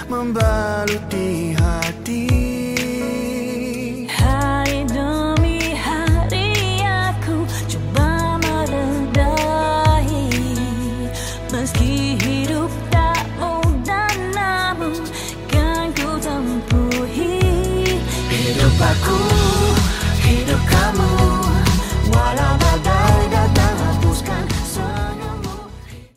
membalut di hati. Hari demi hari aku coba meredahi, meski hidup tak mudah namun kan ku tempuhi. Hidup aku, hidup kamu,